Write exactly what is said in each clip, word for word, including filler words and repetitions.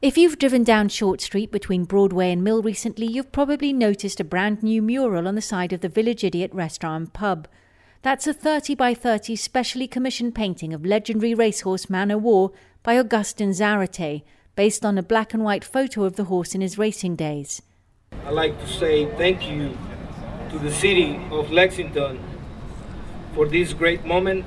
If you've driven down Short Street between Broadway and Mill recently, you've probably noticed a brand new mural on the side of the Village Idiot restaurant and pub. That's a thirty by thirty specially commissioned painting of legendary racehorse Man O' War by Augustin Zarate, based on a black and white photo of the horse in his racing days. I'd like to say thank you to the city of Lexington for this great moment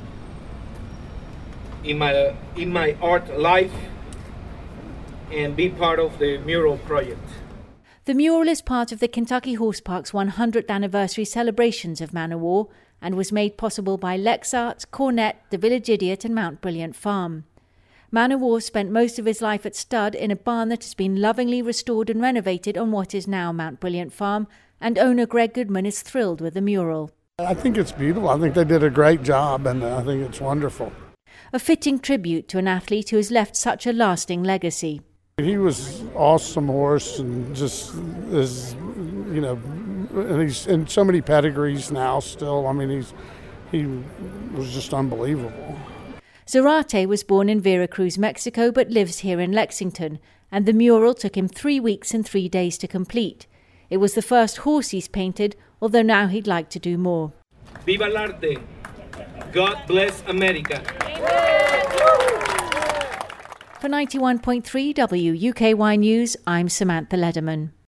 in my, in my art life, and be part of the mural project. The mural is part of the Kentucky Horse Park's one hundredth anniversary celebrations of Man O' War and was made possible by Lexart, Cornette, the Village Idiot and Mount Brilliant Farm. Man O' War spent most of his life at stud in a barn that has been lovingly restored and renovated on what is now Mount Brilliant Farm, and owner Greg Goodman is thrilled with the mural. I think it's beautiful. I think they did a great job, and I think it's wonderful. A fitting tribute to an athlete who has left such a lasting legacy. He was an awesome horse, and just is, you know, and he's in so many pedigrees now still. I mean, he's he was just unbelievable. Zarate was born in Veracruz, Mexico, but lives here in Lexington, and the mural took him three weeks and three days to complete. It was the first horse he's painted, although now he'd like to do more. Viva el arte! God bless America! For ninety-one point three W U K Y News, I'm Samantha Lederman.